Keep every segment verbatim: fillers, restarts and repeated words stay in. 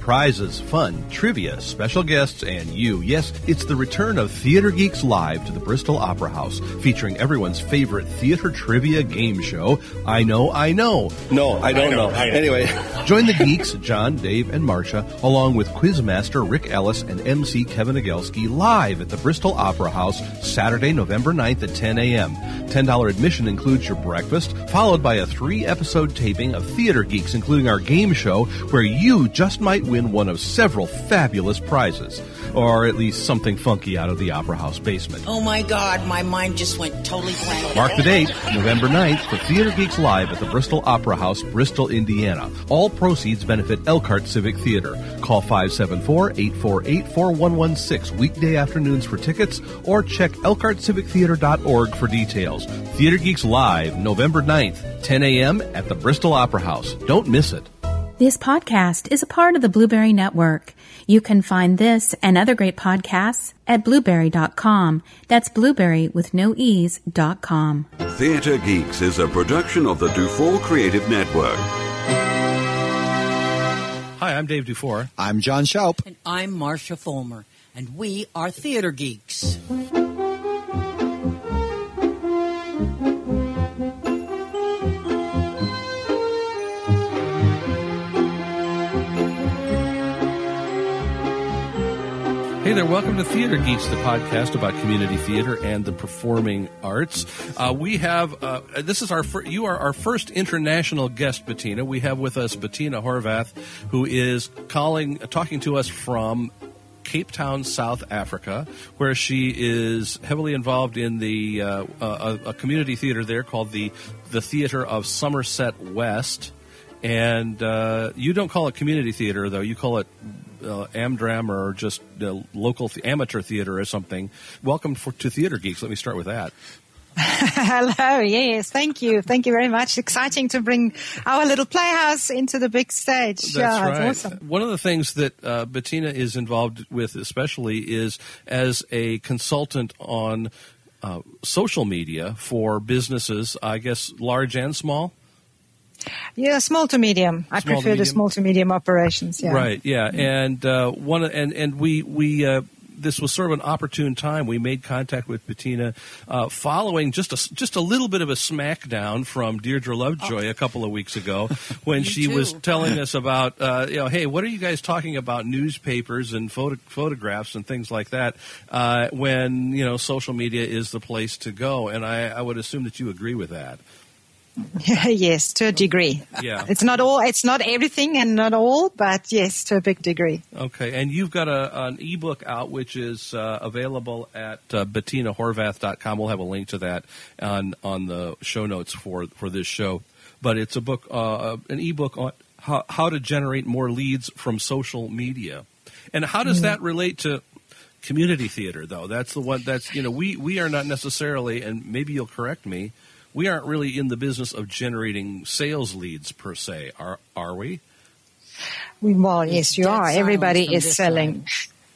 Prizes, fun, trivia, special guests, and you. Yes, it's the return of Theater Geeks Live to the Bristol Opera House, featuring everyone's favorite theater trivia game show. I know, I know. No, I don't I know. know. I know. Anyway, join the geeks, John, Dave, and Marcia, along with Quizmaster Rick Ellis and M C Kevin Agelski, live at the Bristol Opera House, Saturday, November ninth at ten a.m. ten dollars admission includes your breakfast, followed by a three-episode taping of Theater Geeks, including our game show, where you just might win one of several fabulous prizes. Or at least something funky out of the Opera House basement. Oh my God, my mind just went totally blank. Mark the date, November ninth, for Theater Geeks Live at the Bristol Opera House, Bristol, Indiana. All proceeds benefit Elkhart Civic Theater. Call five seven four, eight four eight, four one one six weekday afternoons for tickets, or check elkhart civic theater dot org for details. Theater Geeks Live, November ninth, ten a.m. at the Bristol Opera House. Don't miss it. This podcast is a part of the Blueberry Network. You can find this and other great podcasts at blueberry dot com. That's blueberry with no e's dot com. Theater Geeks is a production of the Dufour Creative Network. Hi, I'm Dave Dufour. I'm John Shoup. And I'm Marcia Fulmer. And we are Theater Geeks. Hey there, welcome to Theater Geeks, the podcast about community theater and the performing arts. Uh, we have, uh, this is our, fir- you are our first international guest, Bettina. We have with us Bettina Horvath, who is calling, talking to us from Cape Town, South Africa, where she is heavily involved in the, uh, a, a community theater there called the, the Theater of Somerset West. And uh, you don't call it community theater, though. You call it Uh, Amdram or just uh, local th- amateur theater or something. Welcome for, to Theater Geeks. Let me start with that. Hello. Yes. Thank you. Thank you very much. Exciting to bring our little playhouse into the big stage. That's yeah, right. It's awesome. One of the things that uh, Bettina is involved with especially is as a consultant on uh, social media for businesses, I guess, large and small. Yeah, small to medium. I Small to prefer the medium. small to medium operations. Yeah. Right. Yeah. And uh, one and and we we uh, this was sort of an opportune time. We made contact with Bettina uh, following just a just a little bit of a smackdown from Deirdre Lovejoy oh. a couple of weeks ago when she too. was telling us about uh, you know, hey, what are you guys talking about newspapers and photo- photographs and things like that uh, when you know social media is the place to go? And I, I would assume that you agree with that. Yes, to a degree. Yeah. It's not all, it's not everything and not all, but yes, to a big degree. Okay. And you've got a, an ebook out which is uh, available at uh, bettina horvath dot com. We'll have a link to that on, on the show notes for, for this show. But it's a book, uh, an ebook on how, how to generate more leads from social media. And how does mm. that relate to community theater, though? That's the one that's, you know, we, we are not necessarily, and maybe you'll correct me, we aren't really in the business of generating sales leads per se, are are we? We, well, yes, you Dead are. silence Everybody from is this selling.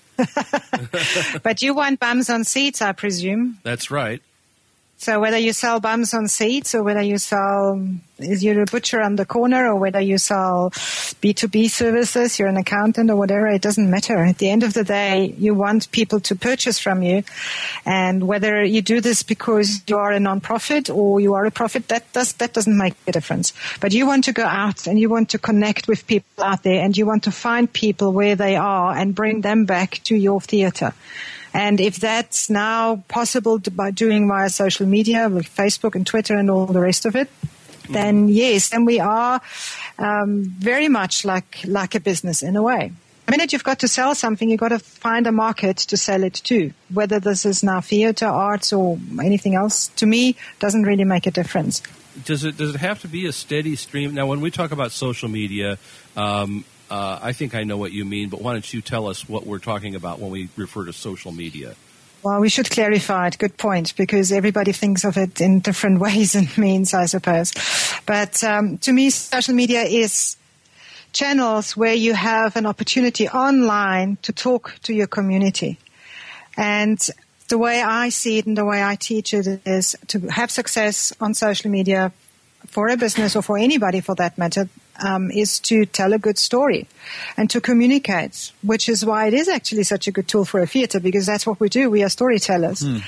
But you want bums on seats, I presume. That's right. So whether you sell bums on seats or whether you sell, is you're a butcher on the corner or whether you sell B two B services, you're an accountant or whatever, it doesn't matter. At the end of the day, you want people to purchase from you. And whether you do this because you are a non-profit or you are a profit, that does, that doesn't make a difference. But you want to go out and you want to connect with people out there and you want to find people where they are and bring them back to your theater. And if that's now possible to, by doing via social media, with Facebook and Twitter and all the rest of it, then yes, then we are um, very much like like a business in a way. The minute you've got to sell something, you've got to find a market to sell it to. Whether this is now theater, arts, or anything else, to me, doesn't really make a difference. Does it does it have to be a steady stream? Now, when we talk about social media, um, uh, I think I know what you mean, but why don't you tell us what we're talking about when we refer to social media? Well, we should clarify it. Good point, because everybody thinks of it in different ways and means, I suppose. But um, to me, social media is channels where you have an opportunity online to talk to your community. And the way I see it and the way I teach it is to have success on social media for a business or for anybody for that matter. um, is to tell a good story and to communicate, which is why it is actually such a good tool for a theater, because that's what we do. We are storytellers. Hmm.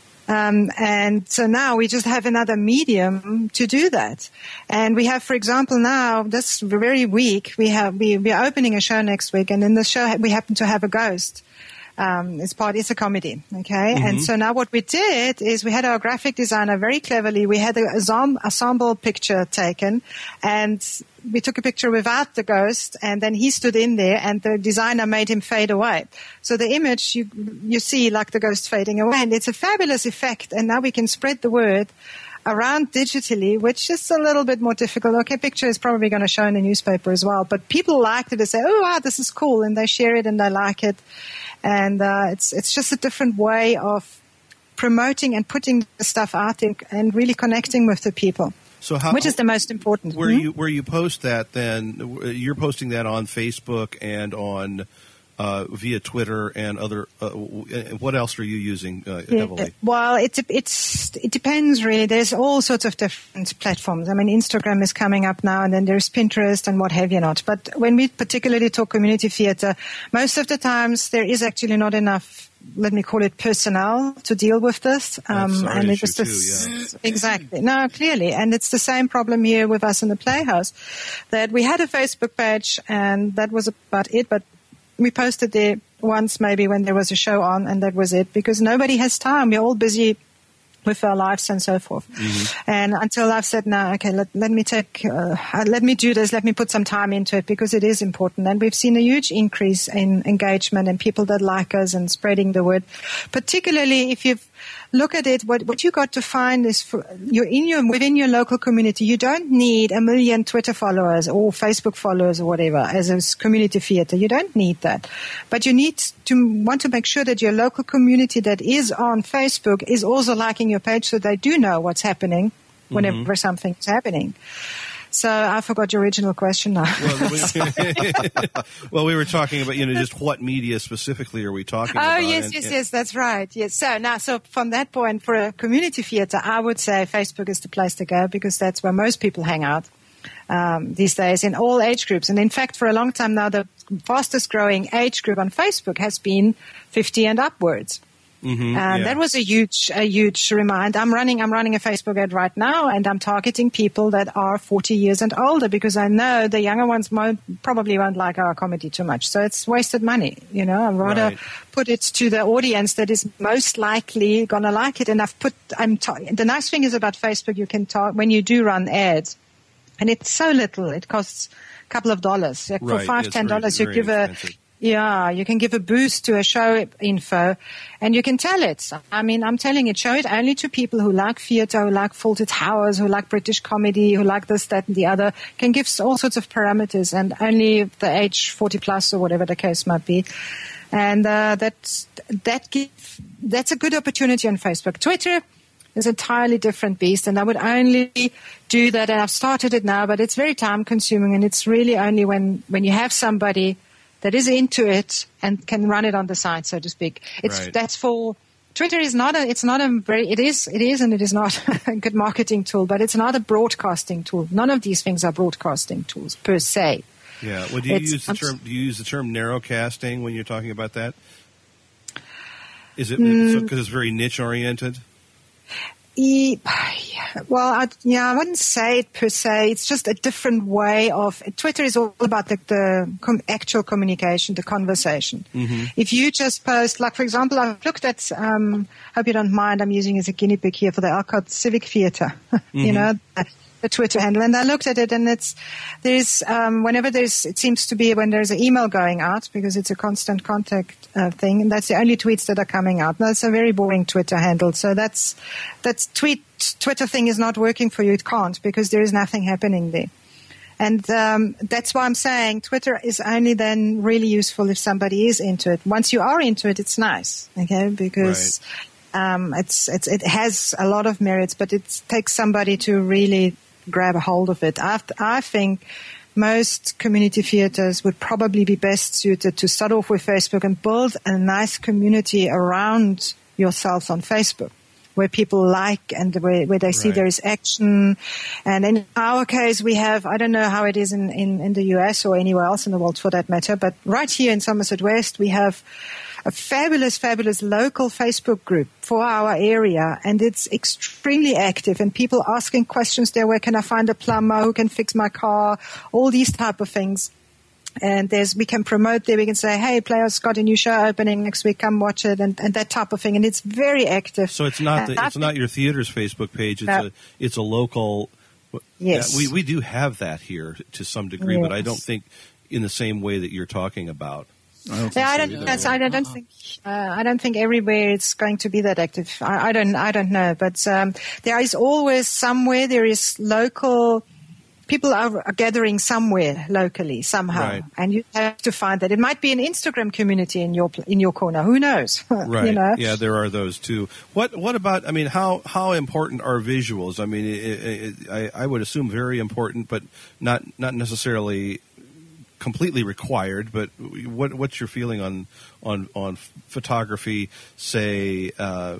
Um, and so now we just have another medium to do that. And we have, for example, now this very week, we have, we, we are opening a show next week, and in the show we happen to have a ghost. Um, it's part, it's a comedy, okay? Mm-hmm. And so now what we did is we had our graphic designer very cleverly, we had a ensemble picture taken, and we took a picture without the ghost, and then he stood in there, and the designer made him fade away. So the image, you, you see like the ghost fading away, and it's a fabulous effect, and now we can spread the word around digitally, which is a little bit more difficult. Okay, picture is probably going to show in the newspaper as well, but people liked it. They say, oh, wow, this is cool, and they share it and they like it. And uh, it's it's just a different way of promoting and putting the stuff out there and really connecting with the people. So how, which is the most important. Where hmm? you where you post that, then you're posting that on Facebook and on uh, via Twitter and other. Uh, what else are you using uh, heavily? Yeah, well, it it's it depends really. There's all sorts of different platforms. I mean, Instagram is coming up now, and then there's Pinterest and what have you not. But when we particularly talk community theater, most of the times there is actually not enough, let me call it, personnel to deal with this. Um, and it's just too, yeah. Exactly. No, clearly. And it's the same problem here with us in the Playhouse, that we had a Facebook page and that was about it, but we posted there once maybe when there was a show on, and that was it, because nobody has time. We're all busy with our lives and so forth. Mm-hmm. And until I've said, no, okay, let, let me take, uh, let me do this, let me put some time into it, because it is important. And we've seen a huge increase in engagement and people that like us and spreading the word. Particularly if you look at it, what, what you got to find is for, you're in your, within your local community, you don't need a million Twitter followers or Facebook followers or whatever as a community theater. You don't need that. But you need to want to make sure that your local community that is on Facebook is also liking your page, so they do know what's happening whenever mm-hmm. something's happening. So I forgot your original question now. Well, we, well, we were talking about, you know, just what media specifically are we talking oh, about? Oh, yes, and, yes, and yes, that's right. Yes. So now, so from that point, for a community theater, I would say Facebook is the place to go, because that's where most people hang out um, these days in all age groups. And in fact, for a long time now, the fastest growing age group on Facebook has been fifty and upwards. Mm-hmm, and yeah. that was a huge, a huge reminder. I'm running, I'm running a Facebook ad right now, and I'm targeting people that are forty years and older, because I know the younger ones mo- probably won't like our comedy too much. So it's wasted money. You know, I'd rather right. put it to the audience that is most likely going to like it. And I've put, I'm, ta- the nice thing is about Facebook, you can talk when you do run ads, and it's so little. It costs a couple of dollars. Like right. For five, it's ten dollars, very, you give very a, expensive. Yeah, you can give a boost to a show info, and you can tell it. I mean, I'm telling it, show it only to people who like theater, who like Fawlty Towers, who like British comedy, who like this, that, and the other. Can give all sorts of parameters, and only the age forty plus or whatever the case might be. And uh, that's, that give, that's a good opportunity on Facebook. Twitter is an entirely different beast, and I would only do that, and I've started it now, but it's very time consuming, and it's really only when, when you have somebody that is into it and can run it on the side, so to speak. It's right. That's for Twitter is not a. It's not a very. It is. It is, and it is not a good marketing tool. But it's not a broadcasting tool. None of these things are broadcasting tools per se. Yeah. Well, do you it's, use the I'm, term? Do you use the term narrowcasting when you're talking about that? Is it mm, because so, it's very niche oriented? E, well, I, yeah, I wouldn't say it per se. It's just a different way of. Twitter is all about the, the com, actual communication, the conversation. Mm-hmm. If you just post, like for example, I've looked at. Um, hope you don't mind. I'm using as a guinea pig here for the Alcott Civic Theatre. Mm-hmm. You know. The Twitter handle, and I looked at it, and it's there's um, whenever there's it seems to be when there's an email going out, because it's a constant contact uh, thing, and that's the only tweets that are coming out. Now, it's a very boring Twitter handle, so that's that's tweet Twitter thing is not working for you. It can't, because there is nothing happening there, and um, that's why I'm saying Twitter is only then really useful if somebody is into it. Once you are into it, it's nice, okay, because. Right. Um, it's, it's, it has a lot of merits, but it takes somebody to really grab a hold of it. I, I think most community theaters would probably be best suited to start off with Facebook and build a nice community around yourself on Facebook. where people like and where, where they see Right. there is action. And in our case, we have, I don't know how it is in, in, in the U S or anywhere else in the world for that matter, but right here in Somerset West, we have a fabulous, fabulous local Facebook group for our area, and it's extremely active, and people asking questions there. Where can I find a plumber? Who can fix my car? All these type of things. And there's, we can promote there. We can say, hey, Players got a new show opening next week. Come watch it, and, and that type of thing. And it's very active. So it's not the, Uh, it's not your theater's Facebook page. It's No. a it's a local. Yes. Yeah, we we do have that here to some degree, but I Yes. don't think in the same way that you're talking about. I don't think Yeah, I so don't. either. That's, I don't, don't think. Uh, I don't think everywhere it's going to be that active. I, I don't. I don't know. But um, there is always somewhere. There is local. People are, are gathering somewhere locally somehow, Right. and you have to find that. It might be an Instagram community in your pl- in your corner. Who knows? Right. You know? Yeah, there are those too. What What about? I mean, how how important are visuals? I mean, it, it, I I would assume very important, but not not necessarily completely required. But what what's your feeling on on on photography? Say. Uh,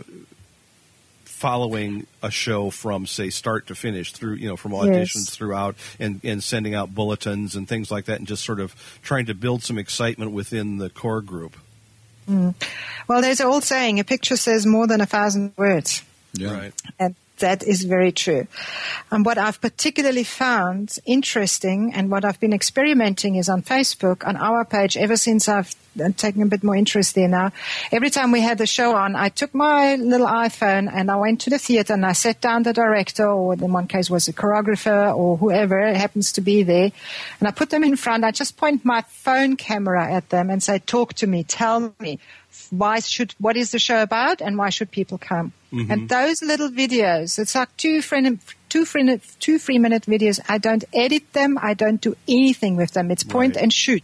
following a show from, say, start to finish through, you know, from auditions Yes. throughout and, and sending out bulletins and things like that, and just sort of trying to build some excitement within the core group. Well, there's an old saying: a picture says more than a thousand words. Yeah. Right. And that is very true. And what I've particularly found interesting and what I've been experimenting is on Facebook, on our page, ever since I've taken a bit more interest there now. Every time we had the show on, I took my little iPhone and I went to the theater and I sat down the director, or in one case was a choreographer or whoever happens to be there, and I put them in front. I just point my phone camera at them and say, talk to me, tell me. Why should, what is the show about, and why should people come? Mm-hmm. And those little videos, it's like two free, two free, two three minute videos. I don't edit them. I don't do anything with them. It's point Right. and shoot.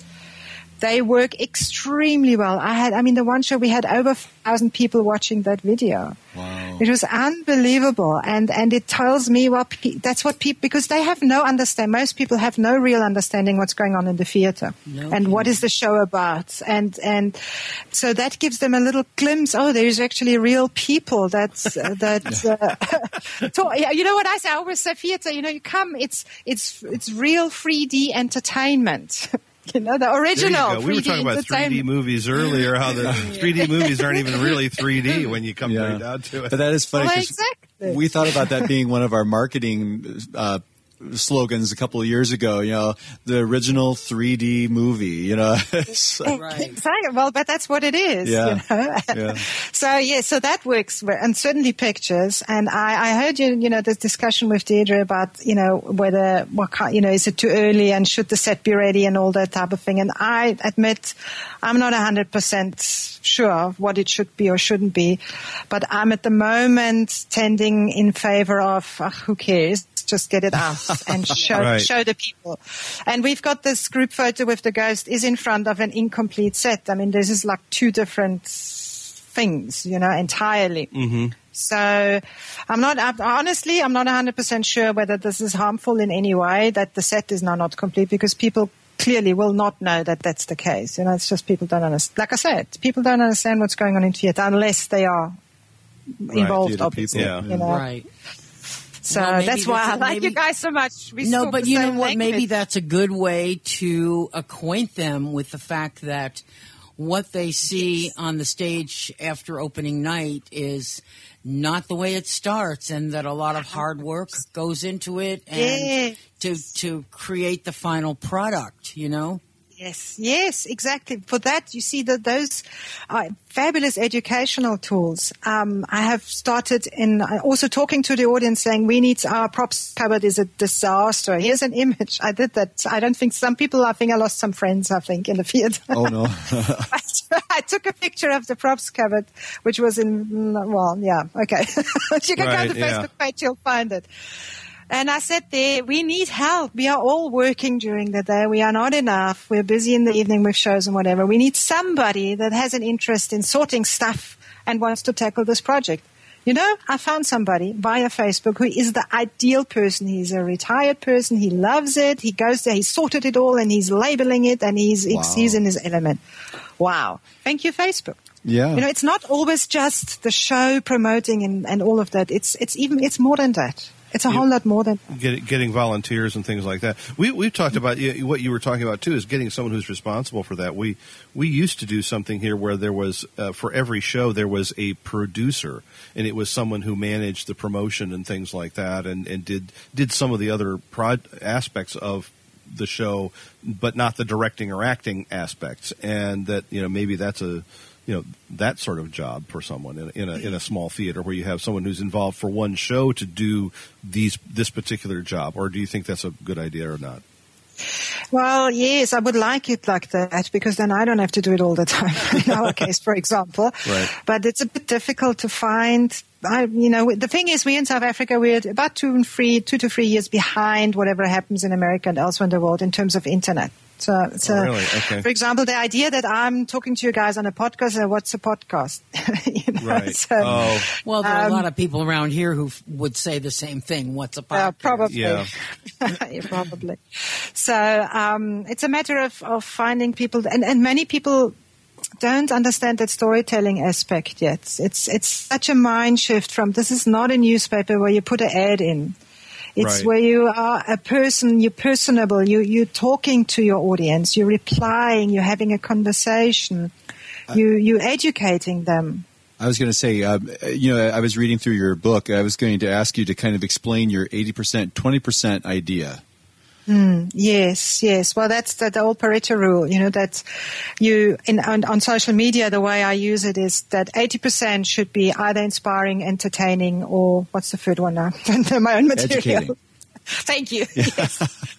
They work extremely well. I had, I mean, the one show we had over a thousand people watching that video. Wow. It was unbelievable. And, and it tells me, well, pe- that's what people, because they have no understanding. Most people have no real understanding what's going on in the theater No and kidding. what is the show about. And, and so that gives them a little glimpse. Oh, there's actually real people that's, uh, that, uh, talk, yeah, you know what I say? I always say theater, you know, you come, it's, it's, it's real three D entertainment. You know, the original. There you go. We were talking about three D movies earlier, how the three D movies aren't even really three D when you come Yeah. right down to it. But that is funny Well, 'cause exactly. we thought about that being one of our marketing uh, slogans a couple of years ago. You know, the original three D movie. You know, It's like- Right. Exactly. Well, but that's what it is. Yeah. You know? Yeah. So yeah, so that works, ve- and certainly pictures. And I, I heard you, you know, this discussion with Deirdre about, you know, whether what kind, you know, is it too early and should the set be ready and all that type of thing. And I admit, I'm not a hundred percent sure of what it should be or shouldn't be, but I'm at the moment tending in favor of uh, who cares. Just get it out and show Right. show the people. And we've got this group photo with the ghost is in front of an incomplete set. I mean, this is like two different things, you know, entirely. Mm-hmm. So I'm not, I'm, honestly, I'm not one hundred percent sure whether this is harmful in any way, that the set is now not complete, because people clearly will not know that that's the case. You know, it's just people don't understand. Like I said, people don't understand what's going on in theater unless they are involved, theater obviously. people, You know? Right. So Well, maybe that's why this I is- like maybe- you guys so much. We No, talk but the you know same what? Maybe language. that's a good way to acquaint them with the fact that what they see on the stage after opening night is not the way it starts, and that a lot of hard work goes into it, and Yeah. to to create the final product. You know. Yes, yes, exactly. For that, you see that those are fabulous educational tools. Um, I have started in uh, also talking to the audience, saying we need our props cupboard is a disaster. Here's an image. I did that. I don't think some people. I think I lost some friends. I think in the theater. oh no. I took a picture of the props cupboard, which was in well, yeah, okay. You can Right, go to the yeah. Facebook page, you'll find it. And I said there, we need help. We are all working during the day. We are not enough. We're busy in the evening with shows and whatever. We need somebody that has an interest in sorting stuff and wants to tackle this project. You know, I found somebody via Facebook who is the ideal person. He's a retired person. He loves it. He goes there. He's sorted it all and he's labeling it and he's, Wow. he's in his element. Wow. Thank you, Facebook. Yeah. You know, it's not always just the show promoting and, and all of that. It's, it's even, it's more than that. It's a Yeah. whole lot more than that. Get, getting volunteers and things like that. We we've talked about you- what you were talking about too is getting someone who's responsible for that. We we used to do something here where there was uh, for every show there was a producer, and it was someone who managed the promotion and things like that, and, and did did some of the other prod aspects of the show, but not the directing or acting aspects. And that you know maybe that's a you know that sort of job for someone in, in a in a small theater where you have someone who's involved for one show to do these this particular job. Or do you think that's a good idea or not? Well, yes, I would like it like that because then I don't have to do it all the time. In our case, for example, Right. But it's a bit difficult to find. I, you know, the thing is, we in South Africa we're about two and three, two to three years behind whatever happens in America and elsewhere in the world in terms of internet. So, so Oh, really? Okay. for example, the idea that I'm talking to you guys on a podcast, uh, what's a podcast? you know? Right. So, Oh, Well, there are Um, a lot of people around here who f- would say the same thing. What's a podcast? Uh, probably. Yeah. Yeah, probably. So um, it's a matter of, of finding people, and, and many people don't understand that storytelling aspect yet. It's it's such a mind shift from this is not a newspaper where you put an ad in. It's Right. where you are a person, you're personable, you, you're talking to your audience, you're replying, you're having a conversation, you, you're educating them. I was going to say, uh, you know, I was reading through your book. I was going to ask you to kind of explain your eighty percent, twenty percent idea. Mm, yes, yes. Well, that's the, the old Pareto rule, you know, that you, in, on, on social media, the way I use it is that eighty percent should be either inspiring, entertaining, or what's the third one now? My own material. Educating. Thank you. Yes.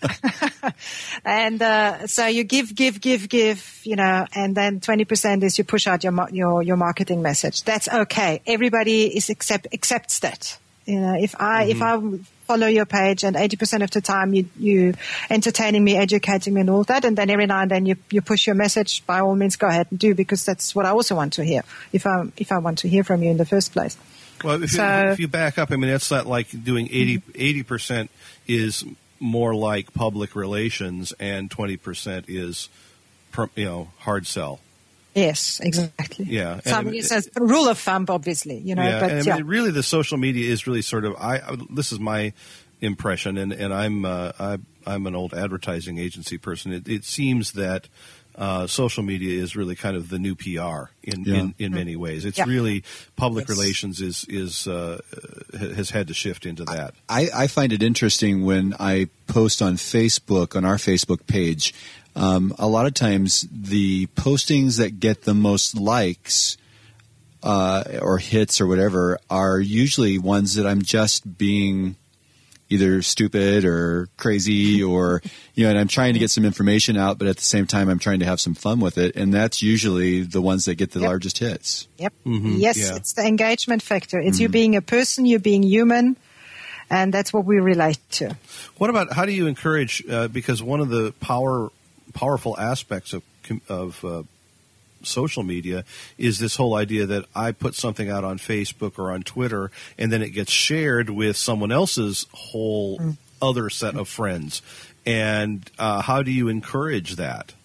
And uh, so you give, give, give, give, you know, and then twenty percent is you push out your mar- your your marketing message. That's okay. Everybody is accept accepts that. You know, if I if I follow your page and eighty percent of the time you you entertaining me, educating me, and all that, and then every now and then you you push your message, by all means go ahead and do, because that's what I also want to hear. If I if I want to hear from you in the first place. well, if, So- you, if you back up, I mean, that's not like doing eighty percent is more like public relations, and twenty percent is, per, you know, hard sell. Yes, exactly. Yeah, and So, I I mean, mean, it's a rule of thumb, obviously, you know. Yeah, but and I yeah. mean, really, the social media is really sort of. I I- this is my impression, and and I'm uh, I, I'm an old advertising agency person. It, it seems that uh, social media is really kind of the new P R in Yeah. in, in many ways. It's Yeah. really public Yes. relations is is uh, has had to shift into that. I, I find it interesting when I post on Facebook, on our Facebook page. Um, a lot of times, the postings that get the most likes uh, or hits or whatever are usually ones that I'm just being either stupid or crazy, or you know, and I'm trying to get some information out, but at the same time, I'm trying to have some fun with it, and that's usually the ones that get the Yep. largest hits. Yep. Mhm, Yes, yeah. it's the engagement factor. It's you being a person, you being human, and that's what we relate to. What about how do you encourage? Uh, because one of the power powerful aspects of com- of uh, social media is this whole idea that I put something out on Facebook or on Twitter, and then it gets shared with someone else's whole Mm. other set of friends. And uh, how do you encourage that?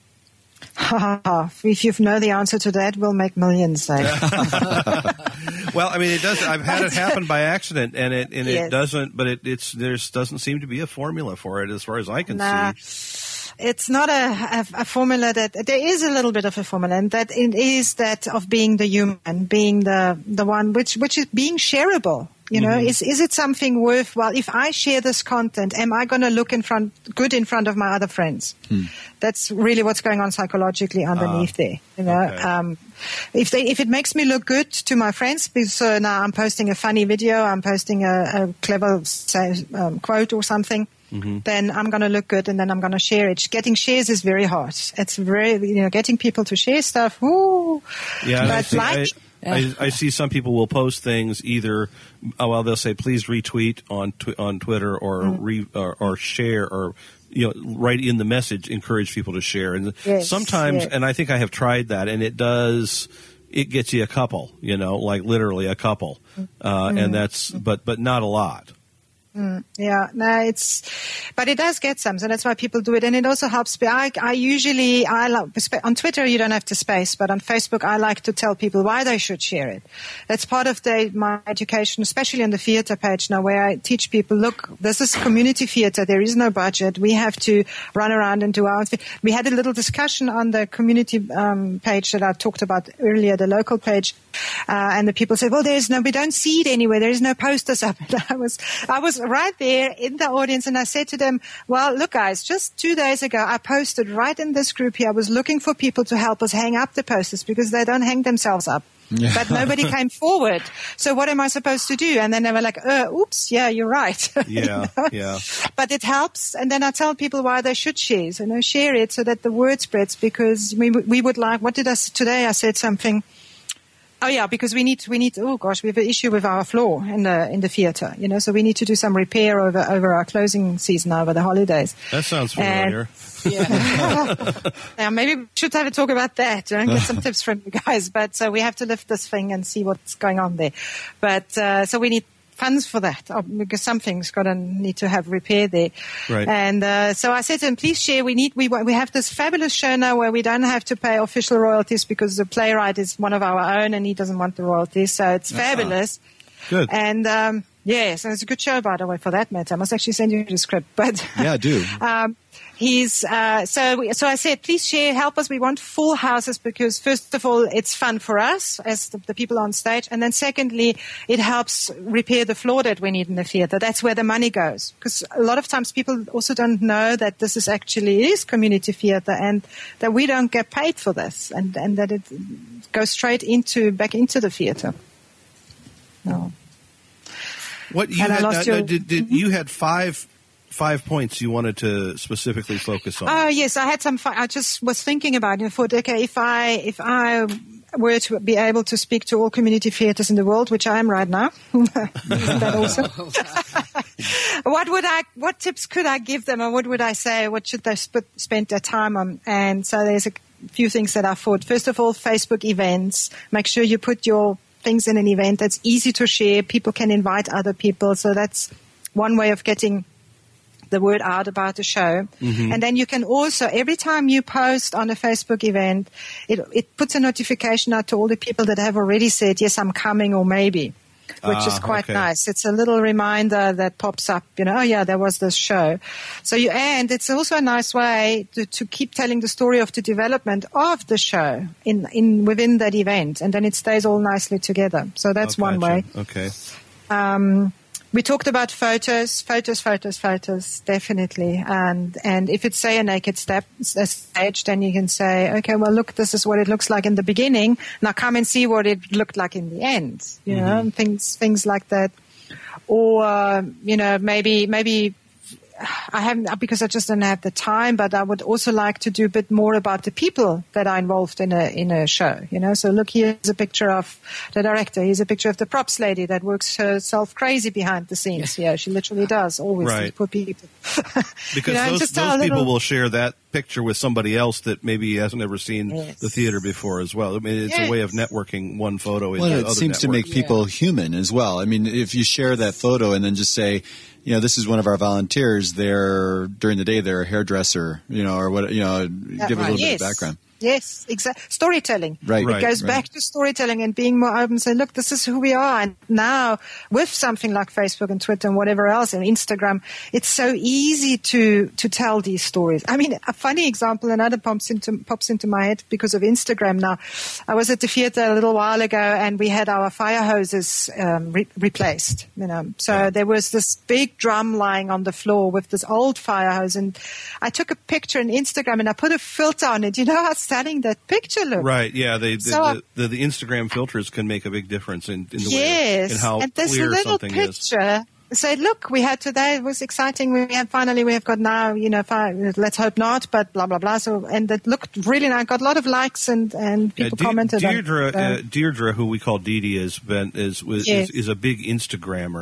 If you know the answer to that, we'll make millions. Eh? Well, I mean, it does. I've had it happen by accident, and it and it Yes. doesn't. But it it's there's doesn't seem to be a formula for it, as far as I can Nah. see. It's not a, a, a formula that there is a little bit of a formula, and that it is that of being the human, being the the one which which is being shareable. You know, is is it something worthwhile? If I share this content, am I going to look in front good in front of my other friends? That's really what's going on psychologically underneath there. You know, okay. um, if they if it makes me look good to my friends, because so now I'm posting a funny video, I'm posting a, a clever say, um, quote or something. Mm-hmm. Then I'm going to look good, and then I'm going to share it. Getting shares is very hard. It's very, you know, getting people to share stuff. Woo! Yeah, and I But see, like, I, I, I see some people will post things either. Oh, well, they'll say please retweet on tw- on Twitter or Mm. re, or, or share or you know write in the message, encourage people to share. And Yes, sometimes, yes. and I think I have tried that, and it does it gets you a couple, you know, like literally a couple, uh, mm. and that's but but not a lot. Mm, yeah, no, it's, but it does get some, so that's why people do it, and it also helps. I, I usually, I like, on Twitter you don't have to space, but on Facebook I like to tell people why they should share it. That's part of the, my education, especially on the theatre page now, where I teach people, look, this is community theatre, there is no budget, we have to run around and do our own thing. We had a little discussion on the community um, page that I talked about earlier, the local page, uh, and the people said, well, there's no, we don't see it anywhere, there's no posters up. And I was, I was right there in the audience, and I said to them, well, look guys, just two days ago I posted right in this group here, I was looking for people to help us hang up the posters because they don't hang themselves up. Yeah. But nobody came forward. So what am I supposed to do? And then they were like, uh, oops, yeah, you're right. Yeah, you know? yeah. But it helps. And then I tell people why they should share. So, you know, share it so that the word spreads, because we, we would like, what did I say today? I said something. Oh yeah, because we need, we need, oh gosh, we have an issue with our floor in the, in the theater, you know, so we need to do some repair over, over our closing season over the holidays. That sounds familiar. And, yeah. yeah. Maybe we should have a talk about that, you know, and get some tips from you guys. But so we have to lift this thing and see what's going on there. But, uh, so we need funds for that, because something's got to need to have repair there. Right. And uh, so I said to him, please share. We need we we have this fabulous show now where we don't have to pay official royalties because the playwright is one of our own and he doesn't want the royalties. So it's uh-huh. fabulous. Good. And um, yes, and it's a good show, by the way, for that matter. I must actually send you the script. But yeah, I do. um, He's uh, so. So I said, please share, help us. We want full houses because, first of all, it's fun for us as the, the people on stage, and then secondly, it helps repair the floor that we need in the theatre. That's where the money goes, because a lot of times people also don't know that this is actually is community theatre, and that we don't get paid for this, and and that it goes straight into back into the theatre. No. What you and had? Uh, your, did, did mm-hmm. you had five? Five points you wanted to specifically focus on. Oh yes, I had some. I just was thinking about it. Thought, okay, if I if I were to be able to speak to all community theatres in the world, which I am right now, isn't that awesome? what would I? What tips could I give them, or what would I say? What should they sp- spend their time on? And so there's a few things that I thought. First of all, Facebook events. Make sure you put your things in an event that's easy to share. People can invite other people, so that's one way of getting the word out about the show. Mm-hmm. And then you can also, every time you post on a Facebook event, it, it puts a notification out to all the people that have already said, yes, I'm coming, or maybe, which uh, is quite okay. nice. It's a little reminder that pops up, you know, oh yeah, there was this show. So you, and it's also a nice way to, to keep telling the story of the development of the show in, in, within that event. And then it stays all nicely together. So that's oh, one gotcha. way. Okay. Um, We talked about photos, photos, photos, photos, definitely. And and if it's, say, a naked step, a stage, then you can say, okay, well, look, this is what it looks like in the beginning. Now come and see what it looked like in the end. You mm-hmm. know, things things like that. Or, uh, you know, maybe maybe I haven't, because I just don't have the time, but I would also like to do a bit more about the people that are involved in a in a show, you know. So look, here's a picture of the director. Here's a picture of the props lady that works herself crazy behind the scenes. Yeah, she literally does, always, right. these poor people. Because you know, those, just those little, people will share that picture with somebody else that maybe hasn't ever seen yes. the theater before as well. I mean, it's yes. a way of networking one photo into well, other it seems networks. to make people yeah. human as well. I mean, if you share that photo and then just say, you know, this is one of our volunteers. They're during the day they're a hairdresser, you know, or what, you know, that give right. a little yes. bit of background. Yes, exactly. Storytelling. Right. It right, goes right. back to storytelling and being more open. Say, look, this is who we are. And now with something like Facebook and Twitter and whatever else and Instagram, it's so easy to, to tell these stories. I mean, a funny example, another pops into, pops into my head because of Instagram now. I was at the theater a little while ago and we had our fire hoses, um, re- replaced, you know. So yeah. there was this big drum lying on the floor with this old fire hose. And I took a picture on Instagram and I put a filter on it. You know how stunning that picture looks. Right, yeah. They, the, so, the, the, the Instagram filters can make a big difference in, in the yes, way in how and this clear little something picture is. Say, look, we had today, it was exciting. We have finally, we have got now, you know, fine, let's hope not, but blah, blah, blah. So, and it looked really nice. Got a lot of likes and, and people yeah, De- commented Deirdre, on it. Uh, Deirdre, who we call Dee Dee, is, been, is, is, yes. is, is a big Instagrammer.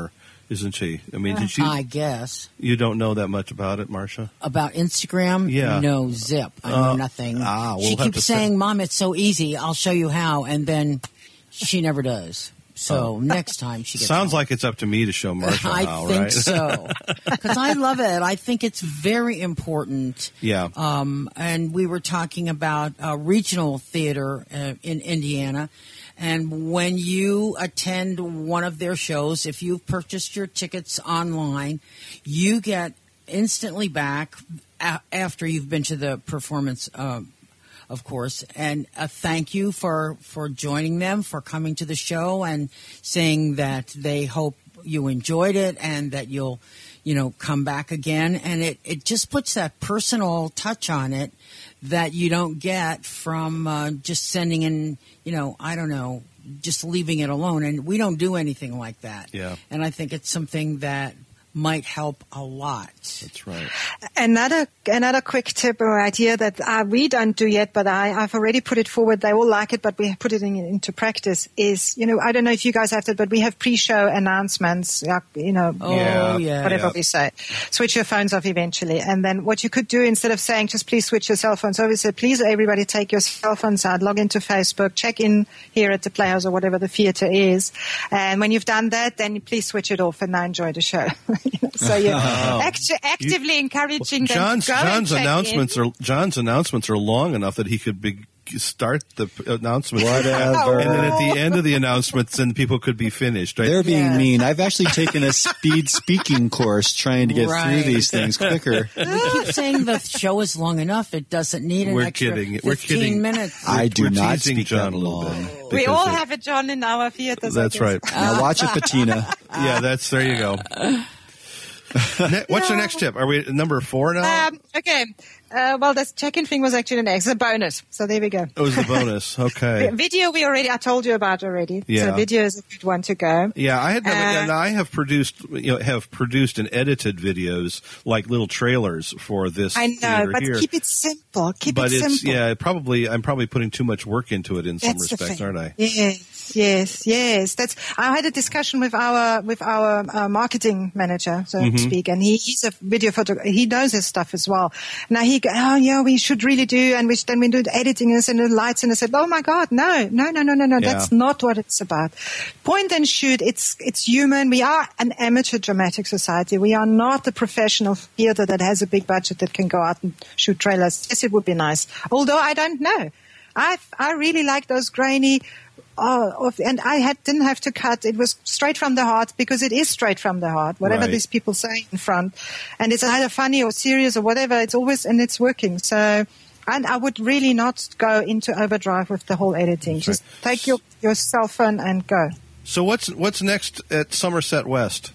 isn't she? I mean, did she? I guess. You don't know that much about it, Marcia? About Instagram? Yeah. No zip. I know Uh, nothing. ah, we'll she have keeps to say- saying, Mom, it's so easy. I'll show you how. And then she never does. So next time she gets Sounds home. like it's up to me to show Marcia I how, think right? so. Because I love it. I think it's very important. Yeah. Um, and we were talking about uh, regional theater uh, in Indiana. And when you attend one of their shows, if you've purchased your tickets online, you get instantly back a- after you've been to the performance, uh, of course, and a thank you for, for joining them, for coming to the show and saying that they hope you enjoyed it and that you'll, you know, come back again. And it, it just puts that personal touch on it that you don't get from uh, just sending in, you know, I don't know, just leaving it alone. And we don't do anything like that. Yeah. And I think it's something that might help a lot. That's right. Another another quick tip or idea that uh, we don't do yet, but I, I've already put it forward. They all like it, but we put it in, into practice. Is, you know, I don't know if you guys have that, but we have pre-show announcements. Like, you know, Oh, Yeah. yeah. whatever Yeah. we say. Switch your phones off eventually. And then what you could do, instead of saying just please switch your cell phones off, is say please everybody take your cell phones out, log into Facebook, check in here at the Playhouse or whatever the theater is. And when you've done that, then please switch it off and now enjoy the show. You know, so you're act- actively encouraging them John's to go John's and check announcements in. are John's announcements are long enough that he could be, start the announcement, Whatever. and then at the end of the announcements, then people could be finished. Right? They're being Yeah. mean. I've actually taken a speed speaking course trying to get Right. through these things quicker. We keep saying the show is long enough. It doesn't need an We're extra kidding. fifteen We're kidding. minutes. I do We're not teasing speak John that a little long. bit. We because all it- have a John in our theaters. I That's guess. right. Now watch it, Bettina. Yeah, that's there you go. Ne- What's your next tip? Are we at number four now? Um, okay. Uh, well, this check-in thing was actually an ex, a bonus. So there we go. it was the bonus. Okay. Video we already, I told you about already. Yeah. So video is a good one to go. Yeah, I had never, Uh, and I have produced, you know, have produced and edited videos like little trailers for this. I know, theater but here. keep it simple. Keep but it it's simple. yeah, probably I'm probably putting too much work into it in some That's the respects, thing. aren't I? Yes, yes, yes. That's. I had a discussion with our with our uh, marketing manager, so Mm-hmm. to speak, and he, he's a video photographer. He knows his stuff as well. Now he go, oh yeah, we should really do, and we should, then we do the editing and the lights, and I said, oh my god, no, no, no, no, no, no. Yeah. That's not what it's about. Point and shoot. It's it's human. We are an amateur dramatic society. We are not a professional theater that has a big budget that can go out and shoot trailers. Yes, it would be nice. Although I don't know. I I really like those grainy, uh, of, and I had didn't have to cut. It was straight from the heart because it is straight from the heart. Whatever Right. these people say in front, and it's either funny or serious or whatever. It's always and it's working. So, and I would really not go into overdrive with the whole editing. Just take your your cell phone and go. So what's what's next at Somerset West?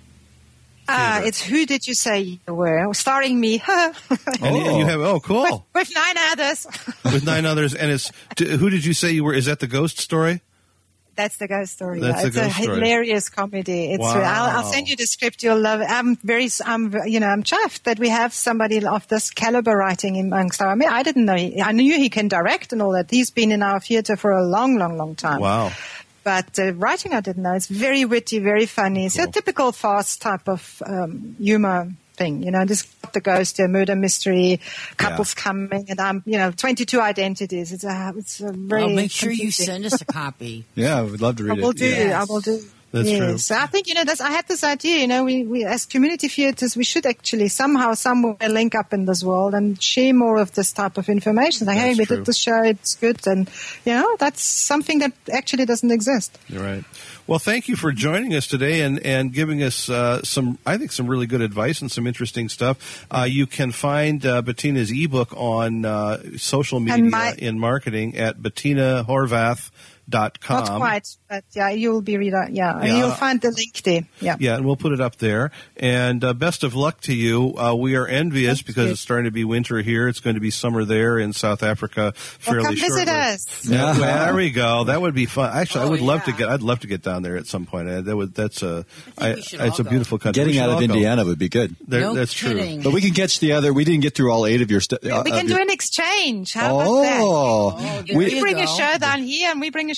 Ah, Theater. it's Who Did You Say You Were? Starring me. And you- you have oh cool With nine others. with nine others, and it's t- who did you say you were? Is that the ghost story? That's the ghost story. That's yeah. the It's ghost a story. hilarious comedy. It's. Wow. I'll, I'll send you the script. You'll love it. I'm very. I'm. You know. I'm chuffed that we have somebody of this caliber writing amongst our. I mean, I didn't know. He, I knew he can direct and all that. He's been in our theater for a long, long, long time. Wow. But uh, writing, I didn't know. It's very witty, very funny. It's a typical fast type of um, humor thing. You know, just got the ghost, a murder mystery, couples coming, and I'm. You know, twenty-two identities. It's a. It's a very. Well, make sure you confusing. send us a copy. Yeah, I would love to I read will it. do. Yeah. I will do. That's yes. true. So I think, you know, that's, I had this idea, you know, we, we, as community theaters, we should actually somehow, somewhere link up in this world and share more of this type of information. Like, hey, That's we true. did this show, it's good. And, you know, that's something that actually doesn't exist. You're right. Well, thank you for joining us today and, and giving us uh, some, I think, some really good advice and some interesting stuff. Uh, you can find uh, Bettina's ebook on uh, social media my- in marketing at bettina horvath dot com. Not quite, but yeah, you'll be reader. Yeah, Yeah. you'll find the link there. Yeah. Yeah, and we'll put it up there. And uh, best of luck to you. Uh, we are envious Thank because you. it's starting to be winter here. It's going to be summer there in South Africa fairly Well, come shortly. visit us. Yeah, well, there we go. That would be fun. Actually, I Oh, would love to yeah. get. I'd love to get down there at some point. I, that would. That's a. I think we I- should it's all a go. beautiful country. We Getting should out of all go. Indiana would be good. There- No that's kidding. true. But we can catch the other. We didn't get through all eight of your stuff. We can do an exchange. How about Oh, Oh, there we, that? We you bring a go. show down here and we bring a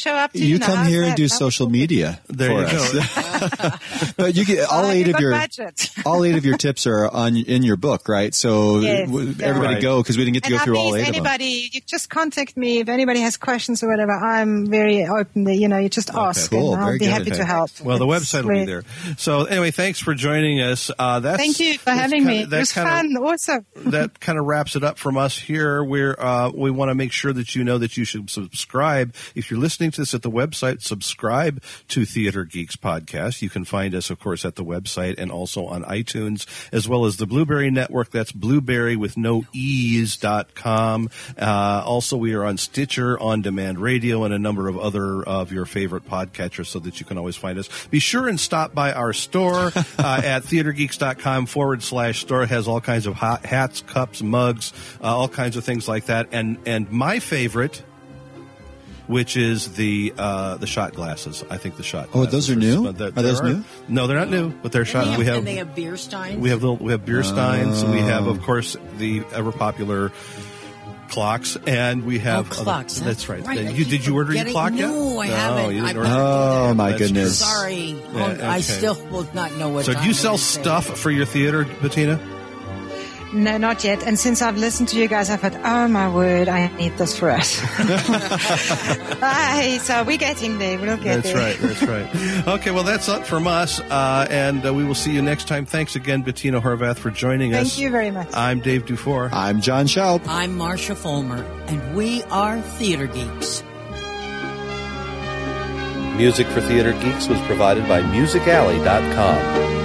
show up to you Una. come How's here and that? do That social would- media There for you us. But you get all Uh, eight you of got your budget. all eight of your tips are on in your book, right? So Yes, w- yeah. everybody Right. go because we didn't get to And go through all please, eight of them. anybody, you just contact me if anybody has questions or whatever. I'm very open. You know, you just ask, Cool. and I'll Very be good. happy Okay. to help. Well, the It's website will be really- there. So anyway, thanks for joining us. Uh, that's, Thank you for that's having kinda- me. that It was kinda- fun. Awesome. That kind of wraps it up from us here. We're uh, we want to make sure that you know that you should subscribe. If you're listening to this at the website, subscribe to Theater Geeks Podcast. You can find us, of course, at the website and also on iTunes, as well as the Blueberry Network. That's blueberry with no ease dot com. Uh, also, we are on Stitcher, On Demand Radio, and a number of other of your favorite podcatchers so that you can always find us. Be sure and stop by our store uh, at theatergeeks.com forward slash store. It has all kinds of hot hats, cups, mugs, uh, all kinds of things like that. And and my favorite, which is the uh, the shot glasses. I think the shot Oh, glasses those are new? there- Are there those new? No, they're not new, but they're And shot. they have, we have and they have beer steins. we have little, we have beer steins. We have, Oh. of course, the ever popular clocks, and we have Oh, clocks. Other, that's right. right. And I you keep did you order your forgetting- clock yet? No, I No, haven't. you didn't I've order- never done Oh that. my That's goodness! Sorry. Yeah, Oh, I okay. still will not know what So, time do you it sell is. stuff for your theater, Bettina? No, not yet. And since I've listened to you guys, I've thought, oh my word, I need this for us. Hi, so we're getting there. We'll get That's there. right. That's right. Okay, well, that's it from us, uh, and uh, we will see you next time. Thanks again, Bettina Horvath, for joining us. Thank you very much. I'm Dave Dufour. I'm John Schaub. I'm Marcia Fulmer, and we are Theater Geeks. Music for Theater Geeks was provided by music alley dot com.